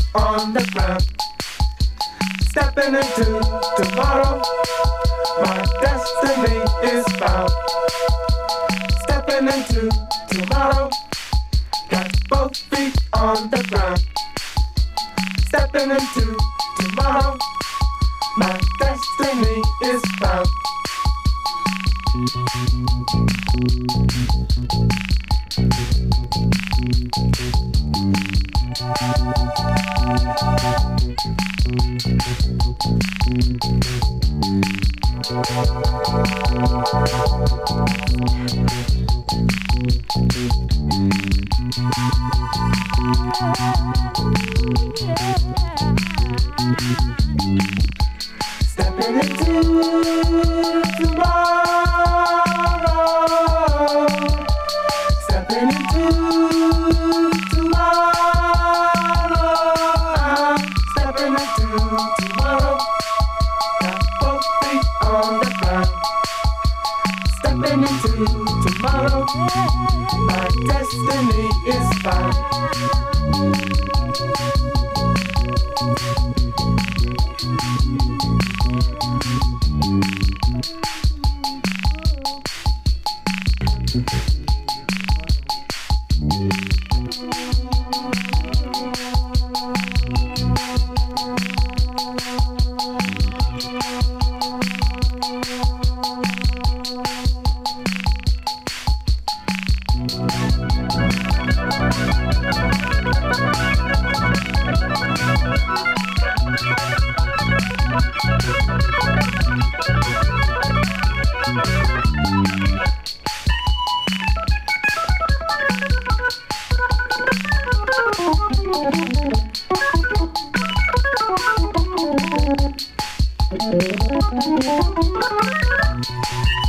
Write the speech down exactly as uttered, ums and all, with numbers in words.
on the ground. Stepping into tomorrow, my destiny is found. Stepping into tomorrow, got both feet on the ground. Stepping into tomorrow, my destiny is found. Stepping into tomorrow, stepping into tomorrow, stepping into tomorrow, got both feet on the ground. Stepping into tomorrow, my destiny is found. Thank you.